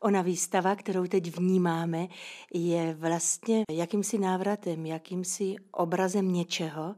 Ona výstava, kterou teď vnímáme, je vlastně jakýmsi návratem, jakýmsi obrazem něčeho,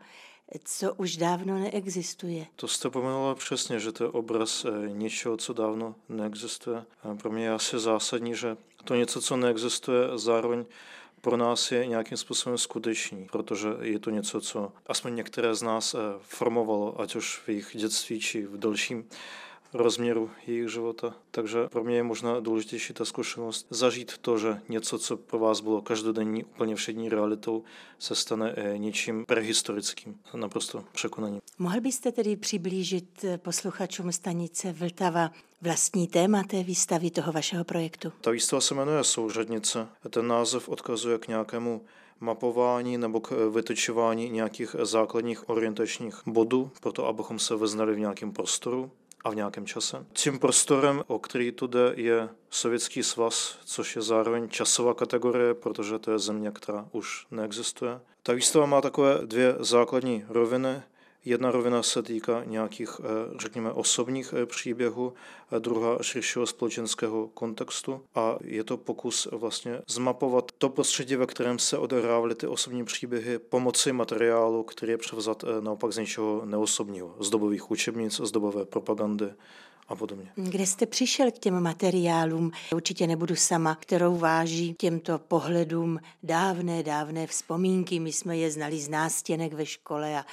co už dávno neexistuje. To jste pomenula přesně, že to je obraz něčeho, co dávno neexistuje. A pro mě je asi zásadní, že to něco, co neexistuje, zároveň pro nás je nějakým způsobem skutečný, protože je to něco, co aspoň některé z nás formovalo, ať už v jejich dětství, či v dalším rozměru jejich života. Takže pro mě je možná důležitější ta zkušenost zažít to, že něco, co pro vás bylo každodenní, úplně všední realitou, se stane něčím prehistorickým, naprosto překonaním. Mohl byste tedy přiblížit posluchačům stanice Vltava vlastní téma té výstavy, toho vašeho projektu? Ta výstava se jmenuje Souřadnice. Ten název odkazuje k nějakému mapování nebo k vytyčování nějakých základních orientačních bodů, proto abychom se vyznali v nějakém prostoru a v nějakém čase. Tím prostorem, o který tu jde, je Sovětský svaz, což je zároveň časová kategorie, protože to je země, která už neexistuje. Ta výstava má takové dvě základní roviny. Jedna rovina se týká nějakých, řekněme, osobních příběhů, a druhá širšího společenského kontextu. A je to pokus vlastně zmapovat to prostředí, ve kterém se odehrávaly ty osobní příběhy pomocí materiálu, který je převzat naopak z něčeho neosobního, z dobových učebnic, z dobové propagandy a podobně. Kde jste přišel k těm materiálům? Určitě nebudu sama, kterou váží těmto pohledům dávné vzpomínky. My jsme je znali z nástěnek ve škole a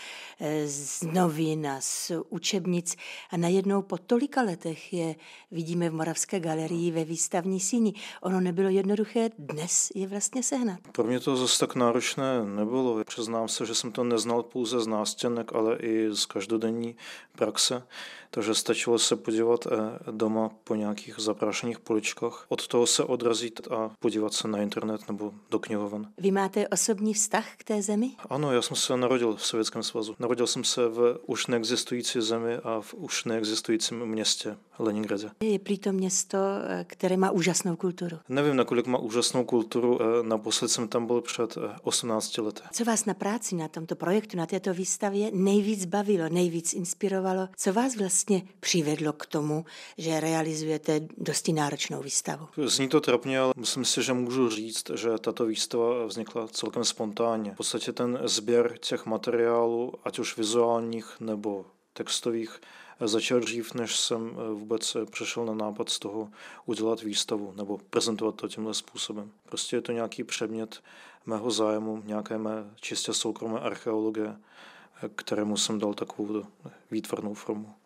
z novin a z učebnic. A najednou po tolika letech je vidíme v Moravské galerii ve výstavní síni. Ono nebylo jednoduché dnes je vlastně sehnat. Pro mě to zase tak náročné nebylo. Přiznám se, že jsem to neznal pouze z nástěnek, ale i z každodenní praxe. Takže stačilo se podívat doma po nějakých zaprášených poličkách, od toho se odrazit a podívat se na internet nebo do knihoven. Vy máte osobní vztah k té zemi? Ano, já jsem se narodil v Sovětském svazu. Narodil jsem se v už neexistující zemi a v už neexistujícím městě Leningradě. Je prý to město, které má úžasnou kulturu. Nevím, nakolik má úžasnou kulturu, naposled jsem tam byl před 18 lety. Co vás na práci, na tomto projektu, na této výstavě nejvíc bavilo, nejvíc inspirovalo? Co vás vlastně přivedlo k tomu, že realizujete dosti náročnou výstavu? Zní to trapně, ale myslím si, že můžu říct, že tato výstava vznikla celkem spontánně. V podstatě ten sběr těch materiálů, ať už vizuálních nebo textových, začal dřív, než jsem vůbec přešel na nápad z toho udělat výstavu nebo prezentovat to tímhle způsobem. Prostě je to nějaký předmět mého zájmu, nějaké mé čistě soukromé archeologie, kterému jsem dal takovou výtvarnou formu.